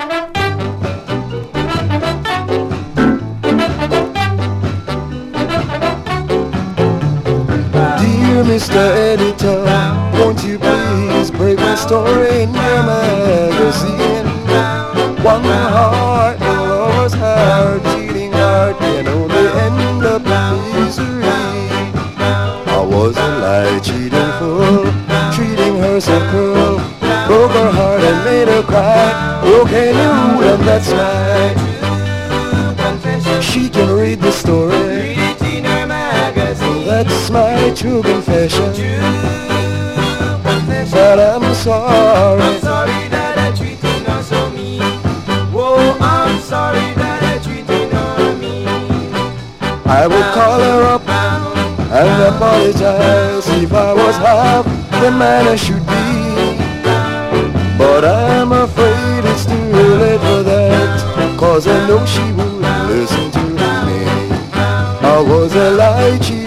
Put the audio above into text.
Dear Mr. Editor, won't you please break my story in your magazine? One heart, the lover's heart, cheating heart, can only end up in misery. I was a lie, cheating fool, treating her so cruel, broke her heart and made her cry. Okay, you, and that's right. She can read the story. That's my true confession. But I'm sorry. I'm sorry that I treated her so mean. Whoa, I'm sorry that I treated her mean. I would call her up and apologize if I was half the man I should be. But I'm afraid it's too late for that, 'cause I know she would listen to me. I was a lie,